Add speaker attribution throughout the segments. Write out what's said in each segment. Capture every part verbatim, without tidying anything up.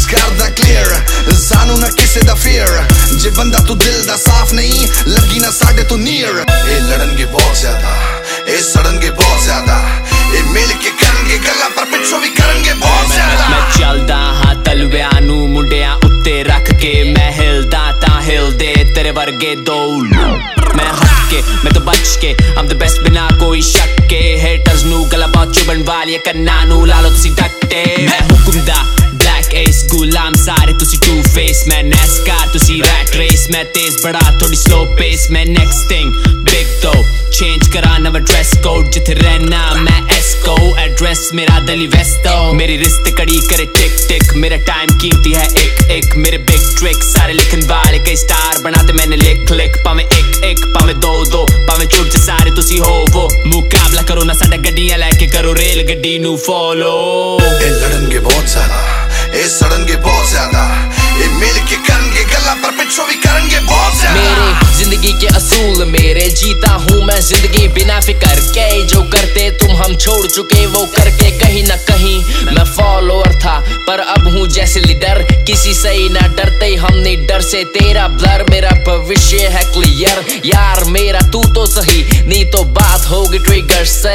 Speaker 1: करदा क्लियर, सानू ना किसे दा फियर, जे बंदा तू दिल दा साफ नहीं लगी ना साडे तो नीर। ए लड़नगे बहुत ज्यादा, ए सड़नगे बहुत ज्यादा, ए मिल के करनगे गल्ला पर पिछों भी करनगे बहुत ज्यादा।
Speaker 2: मैं चलदा हां तलवियां नू मुंडियां उत्ते रख के, मैं हिलदा तां हिलदे तेरे वर्गे दो। मैं हट के मैं तो बच के, I'm the best बिना कोई शक के, हेटर्स नू गला बहुत चुभन वाली कन्ना नू ला लो तुसी डट्टे। मैं हुकुम दा ब्लैक एस गुलाम सारे तुसी टू फेस, मैं नैस्कार तुसी रैट रेस, मैं तेज बड़ा थोड़ी स्लो पेस, मैं नेक्स्ट थिंग बिग दो चेंज करा नवा ड्रेस कोड, जिथे रहना मैं एस्को एड्रेस मेरा दिल्ली वेस्टो। मेरी रिश्ते कड़ी करे टिक टिक, मेरा टाइम कीमती है एक एक, मेरे बिग ट्रिक सारे लिखन वाले कई स्टार बनाते मैंने लिख लिख, पावे एक एक पावे दो दो पावे चुप जे सारे तुसी हो वो, मुकाबला करो ना साडा गड्डियां लेके करो रेल गड्डी नू फॉलो।
Speaker 1: ए लड़नगे बहुत ज्यादा, ए सड़नगे बहुत ज्यादा, ए मिल के करनगे गल्ला पर पिछों भी करनगे बहुत ज्यादा।
Speaker 3: मेरे जिंदगी के असूल मेरे, जीता हूँ मैं जिंदगी बिना फिकर के, जो करते तुम हम छोड़ चुके वो करके कहीं ना कहीं मैं फॉलोअर था, पर अब हूँ जैसे लीडर, किसी से ही ना डरते हम नहीं डर से, तेरा ब्लर मेरा भविष्य है क्लियर, यार मेरा तू तो सही नहीं तो बात होगी ट्रिगर से।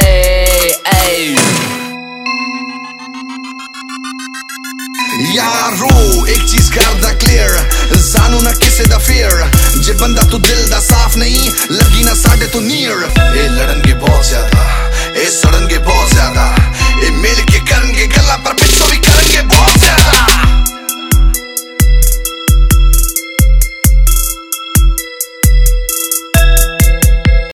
Speaker 1: यारो एक चीज करदा क्लियर, सानू ना किसे दा फियर, जे बंदा तू दिल दा साफ नहीं लगी ना साडे तो नीर। ए लड़नगे बहुत ज्यादा, ए सड़नगे बहुत ज्यादा, ए मिल के करनगे गल्ला पर पिछों भी करनगे बहुत ज्यादा।